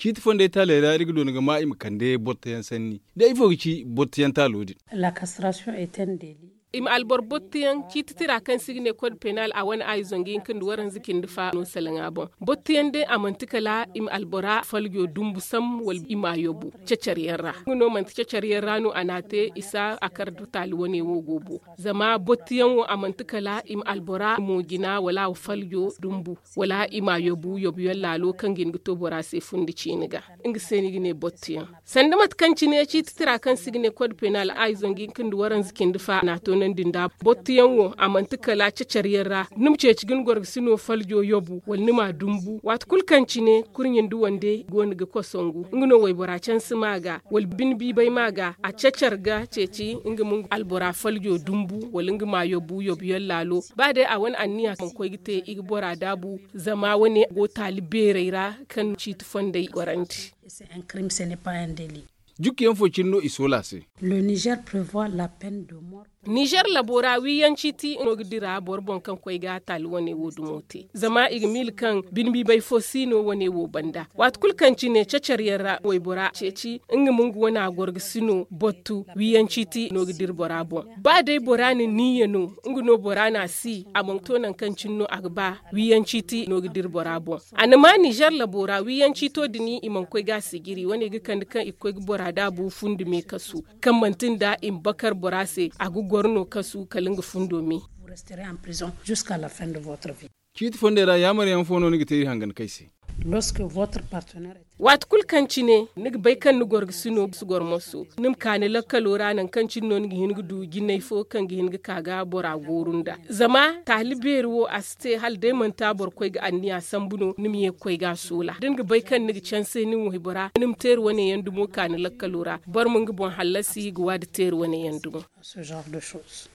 Ci fonde tale da rigdo nga ma im kande bottayan sanni. Da ifo ci bottayan talodi. La castration est un délit. Im albor bottiyan kititira kan signe code penal a wani ay zongin kan waran zikin difa no salanga bon bottiyan de amantikala im albora falgyo dumbu sam wal ima yobu cecariyarra no man cecariyarra no anate isa akar tali woni wo gobo zama bottiyan wo amantikala im albora mo gina wala falgyo dumbu wala ima yobu yallalo kan gin to bora se fundi ciniga inga seni gine bottiyan sandamat kan cine kititira kan signe code penal ay zongin kan waran zikin difa na to nan dinda bottiyan wo amantika la cacariyarra numce cigin gorgsino faljo yobu wal nima dumbu wat kulkanci ne kurnyin duwande goni ga kosongu ngino way boracen simaga wal binbi bai maga a cacarga ceci inga mun albora faljo dumbu wal ngima yobu yallalo ba dai a wani anniya kan koy gite igbora dabu zama wani go talibereira kan citu fonde waranti. C'est un crime, ce n'est pas un délit. Jukiyan focinno isola se. Le Niger prévoit la peine de mort. Niger labora wiyanci ti inogdira borbon kan koy ga tal wone wo dumote zama igmil kan binbi bai fosino wone wo banda wat kulkanci ne cacariyarra way bora ceci inga mungu wana gorgsino bottu wiyanci ti inogdir bora bon ba dai bora ni niyeno inga no bora na si amon tonan kan cinno agba wiyanci ti inogdir bora bon anama Niger labora wiyanci to dini iman koy ga sigiri wone ga kan ikoy bora da bu fundi me kasu kan mantin da in bakar bora se agu gorno kasu kalinga fundomi. Vous resterez en prison jusqu'à la fin de votre vie. Kiti fondera yamar yan fono ni gite hangan kaisi. Lorsque votre partenaire est... Wat kul kanci ne nig bai kan ni gorgsino su gormoso nim kane lakalora nan kancin non gi hingu du ginay fo kan gi hingu kaga bora gorunda zama taliberu aste hal de man tabor koy ga anniya sambuno nim ye koy ga sola dinga bai kan ni chance ni wo bora nim ter woni yandu mo kane lakalora bar mun gi bon halasi gi wad ter woni yandu ce genre de choses.